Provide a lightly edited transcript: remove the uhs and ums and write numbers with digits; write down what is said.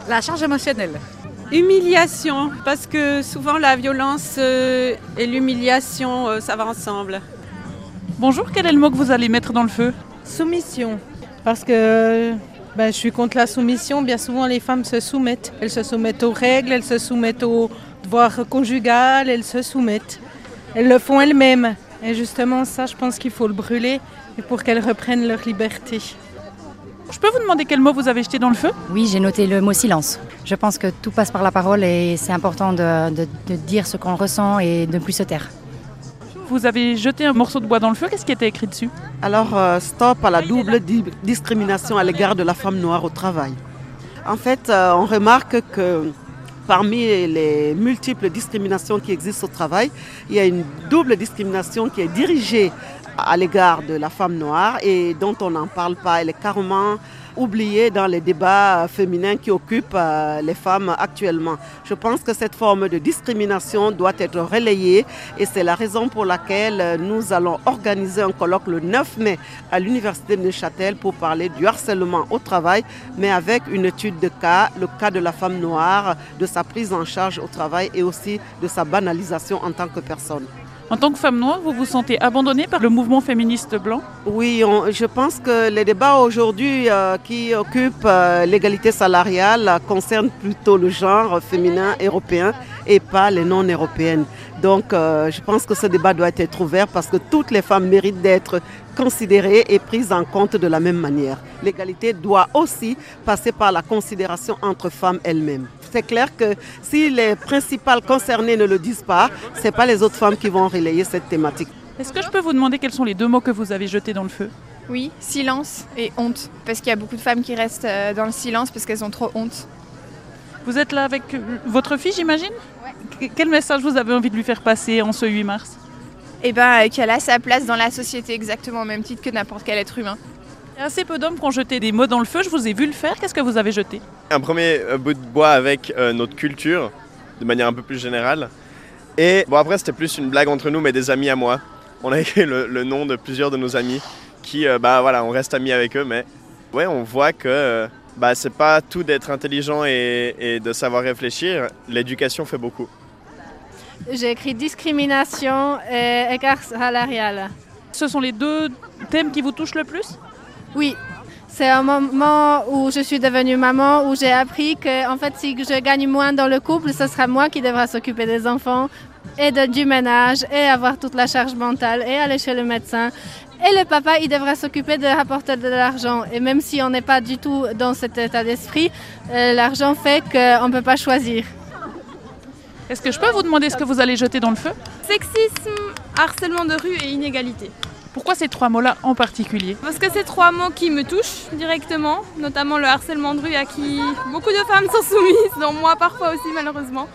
La charge émotionnelle. Humiliation, parce que souvent la violence et l'humiliation, ça va ensemble. Bonjour, quel est le mot que vous allez mettre dans le feu? Soumission, parce que je suis contre la soumission. Bien souvent, les femmes se soumettent. Elles se soumettent aux règles, elles se soumettent aux devoirs conjugaux, elles se soumettent. Elles le font elles-mêmes. Et justement, ça, je pense qu'il faut le brûler pour qu'elles reprennent leur liberté. Je peux vous demander quel mot vous avez jeté dans le feu? Oui, j'ai noté le mot silence. Je pense que tout passe par la parole et c'est important de dire ce qu'on ressent et de ne plus se taire. Vous avez jeté un morceau de bois dans le feu, qu'est-ce qui était écrit dessus? Alors, stop à la double discrimination à l'égard de la femme noire au travail. En fait, on remarque que parmi les multiples discriminations qui existent au travail, il y a une double discrimination qui est dirigée à l'égard de la femme noire et dont on n'en parle pas. Elle est carrément oubliée dans les débats féminins qui occupent les femmes actuellement. Je pense que cette forme de discrimination doit être relayée et c'est la raison pour laquelle nous allons organiser un colloque le 9 mai à l'Université de Neuchâtel pour parler du harcèlement au travail, mais avec une étude de cas, le cas de la femme noire, de sa prise en charge au travail et aussi de sa banalisation en tant que personne. En tant que femme noire, vous vous sentez abandonnée par le mouvement féministe blanc? Oui, je pense que les débats aujourd'hui qui occupent l'égalité salariale concernent plutôt le genre féminin européen et pas les non-européennes. Donc je pense que ce débat doit être ouvert parce que toutes les femmes méritent d'être considérées et prises en compte de la même manière. L'égalité doit aussi passer par la considération entre femmes elles-mêmes. C'est clair que si les principales concernées ne le disent pas, ce n'est pas les autres femmes qui vont relayer cette thématique. Est-ce que je peux vous demander quels sont les deux mots que vous avez jetés dans le feu? Oui, silence et honte. Parce qu'il y a beaucoup de femmes qui restent dans le silence parce qu'elles ont trop honte. Vous êtes là avec votre fille, j'imagine? Ouais. Quel message vous avez envie de lui faire passer en ce 8 mars? Eh bien, qu'elle a sa place dans la société exactement au même titre que n'importe quel être humain. Il y a assez peu d'hommes qui ont jeté des mots dans le feu, je vous ai vu le faire. Qu'est-ce que vous avez jeté? Un premier bout de bois avec notre culture, de manière un peu plus générale. Et bon, après, c'était plus une blague entre nous, mais des amis à moi. On a écrit le nom de plusieurs de nos amis qui, on reste amis avec eux, mais ouais, on voit que c'est pas tout d'être intelligent et de savoir réfléchir. L'éducation fait beaucoup. J'ai écrit discrimination et écart salarial. Ce sont les deux thèmes qui vous touchent le plus? Oui, c'est un moment où je suis devenue maman, où j'ai appris que en fait, si je gagne moins dans le couple, ce sera moi qui devra s'occuper des enfants et du ménage et avoir toute la charge mentale et aller chez le médecin. Et le papa, il devra s'occuper de rapporter de l'argent. Et même si on n'est pas du tout dans cet état d'esprit, l'argent fait qu'on ne peut pas choisir. Est-ce que je peux vous demander ce que vous allez jeter dans le feu? Sexisme, harcèlement de rue et inégalité. Pourquoi ces trois mots-là en particulier? Parce que c'est trois mots qui me touchent directement, notamment le harcèlement de rue à qui beaucoup de femmes sont soumises, dont moi parfois aussi malheureusement.